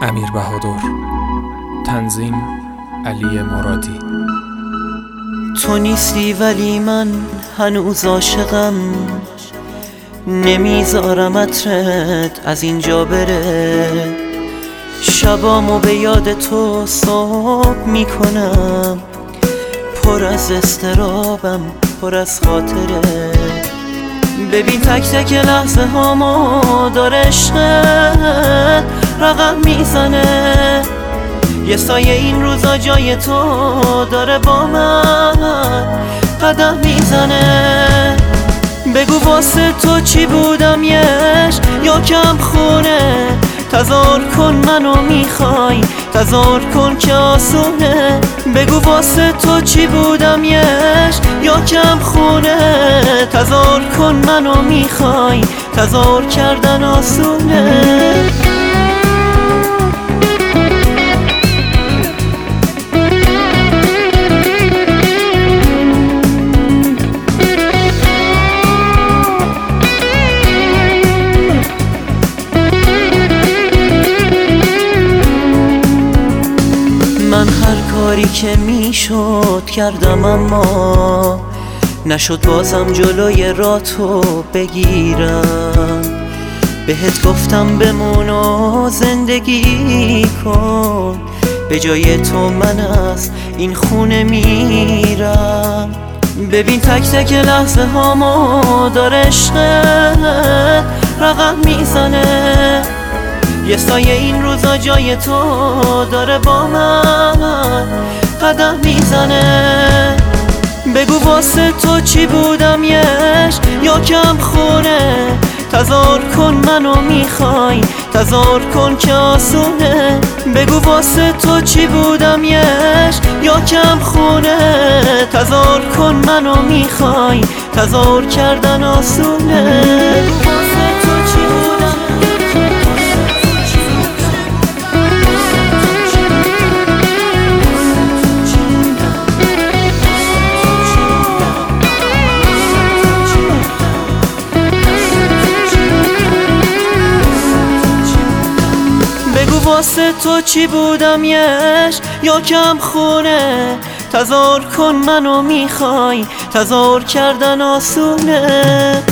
امیر بهادر. تنظیم علی مرادی. تو نیستی ولی من هنوز عاشقم، نمیذارم عطرت از اینجا بره. شبامو به یاد تو صبح میکنم، پر از اضطرابم، پر از خاطره. ببین تک تک لحظه هامو داره عشقت رقم میزنه. یه سایه این روزا جای تو داره با من قدم میزنه. بگو واسه تو چی بودم یش یا کم خونه، تظاهر کن منو میخوای، تظاهر کن که آسونه. بگو واسه تو چی بودم یش یا کم خونه، تظاهر کن منو میخوای، تظاهر کردن آسونه. من هر کاری که میشد کردم، اما نشد بازم جلوی راتو بگیرم. بهت گفتم بمون و زندگی کن، به جای تو من از این خونه میرم. ببین تک تک لحظه هامو داره عشقت رقم میزنه. یه سایه این روزا جای تو داره با من قدم میزنه. بگو واسه تو چی بودم یش یا کم خونه، تظاهر کن منو میخوای، تظاهر کن که آسونه. بگو واسه تو چی بودم یش یا کم خونه، تظاهر کن منو میخوای، تظاهر کردن آسونه. واسه تو چی بودم یش یا کم خونه، تظاهر کن منو میخوای، تظاهر کردن آسونه.